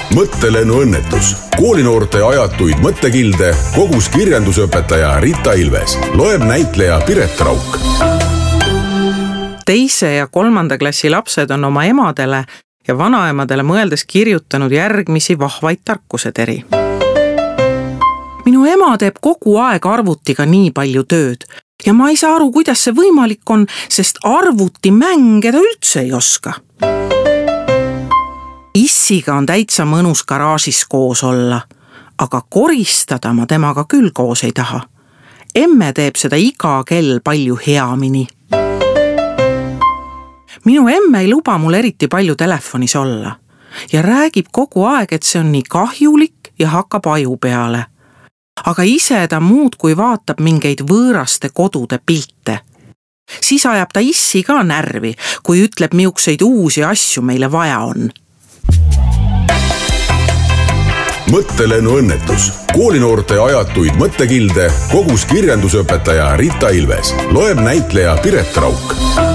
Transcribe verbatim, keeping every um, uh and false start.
mõttelennu õnnetus. Koolinoorte ajatuid mõttekilde kogus kirjandusõpetaja Rita Ilves. Loeb näitleja Piret Rauk. Teise ja kolmanda klassi lapsed on oma emadele ja vanaemadele mõeldes kirjutanud järgmisi vahvaid tarkuseteri. Minu ema teeb kogu aeg arvutiga nii palju tööd ja ma ei saa aru, kuidas see võimalik on, sest arvutimänge ta üldse ei oska. Issiga on täitsa mõnus garaažis koos olla, aga koristada ma temaga küll koos ei taha. Emme teeb seda iga kell palju heamini. Minu emme ei luba mul eriti palju telefonis olla ja räägib kogu aeg, et see on nii kahjulik ja hakkab aju peale. Aga ise ta muud kui vaatab mingeid võõraste kodude pilte. Siis ajab ta issi ka närvi, kui ütleb, miukseid uusi asju meile vaja on. Mõttelennu õnnetus. Koolinoorte ajatuid mõttekilde kogus kirjandusõpetaja Rita Ilves. Loeb näitleja Piret Rauk.